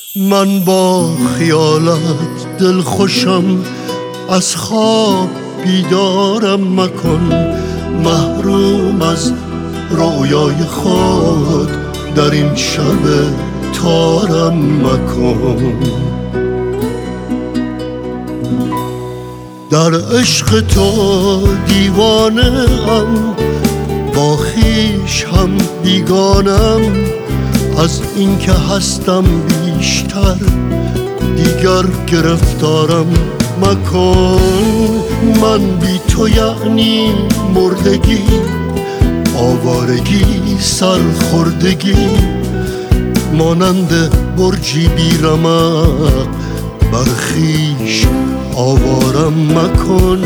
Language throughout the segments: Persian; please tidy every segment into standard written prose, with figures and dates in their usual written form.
من با خیالت دل خوشم، از خواب بیدارم مکن. محروم از رویای خود در این شب تارم مکن. در عشق تو دیوانه ام، با خویش هم بیگانم. از این که هستم بیشتر دیگر گرفتارم مکن. من بی تو یعنی مردگی، آوارگی، سرخوردگی، مانند برجی بی رمق بر خویش آوارم مکن.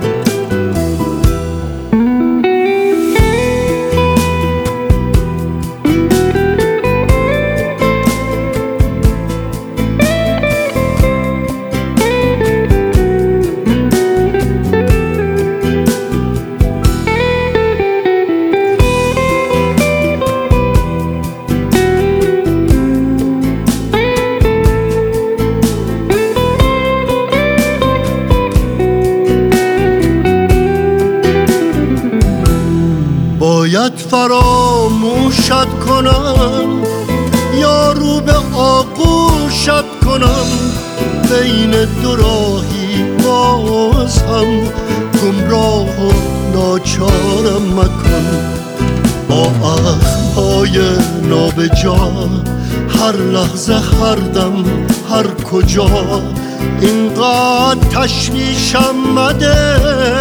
باید فراموشت کنم یا رو به آغوشت کنم. بین دو راهی باز هم گمراه و ناچارم مکن. با اخمهای نابجا هر لحظه، هر دم، هر کجا اینقدر تشویشم مده،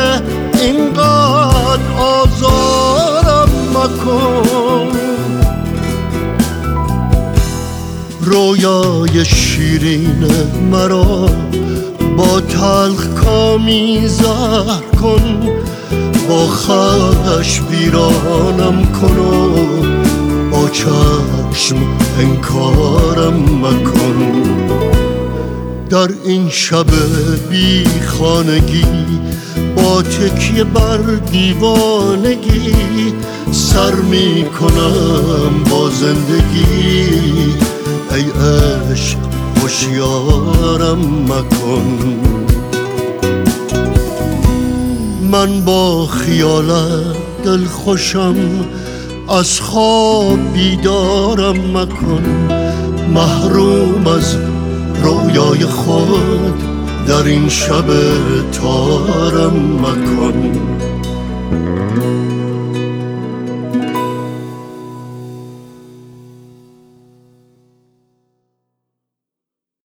اینقدر آزارم مکن. رویای شیرین مرا با تلخ کامی زهر کن. با خشم ویرانم کن و با چشم انکارم مکن. در این شب بی خانگی با تکیه بر دیوانگی سر می کنم با زندگی. ای عشق هوشیارم مکن. من با خیالت دل خوشم، از خواب بیدارم مکن. محروم از رویای خود در این شب تارم مکن.